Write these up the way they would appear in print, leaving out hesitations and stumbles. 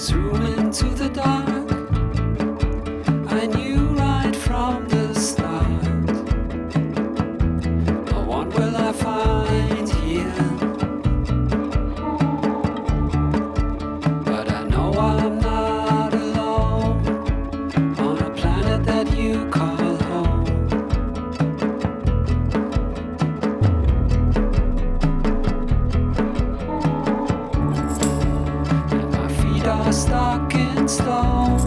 through into the dark. I knew right from the start. No one will I find here, but I know I'm not alone on a planet that you call home. And my feet are stuck in stone,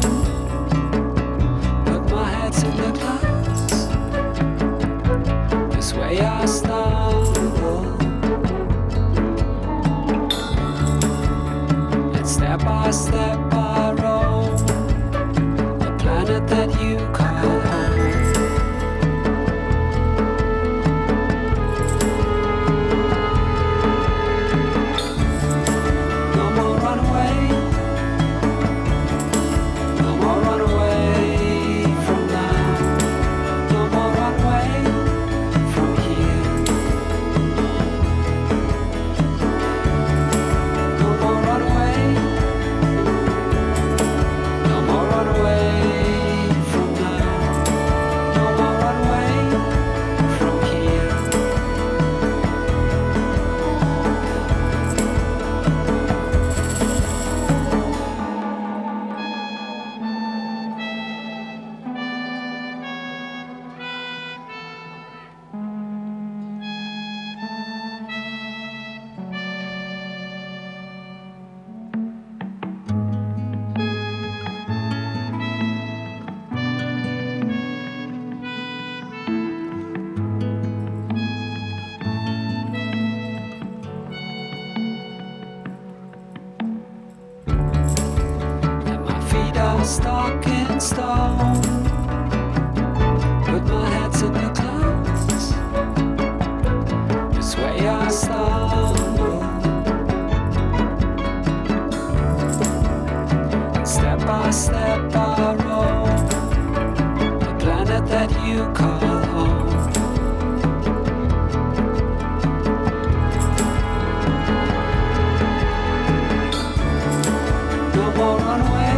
but my head's in the clouds. This way I stumble, and step by step I roam the planet that you call home. No more runaway, no more runaway from now, no more runaway from here, no more runaway, no more runaway from now, no more runaway from here. And my feet are stuck in stone, but my head's in the clouds. This way I stumble, and step by step I roam the planet that you call home. No more runaway,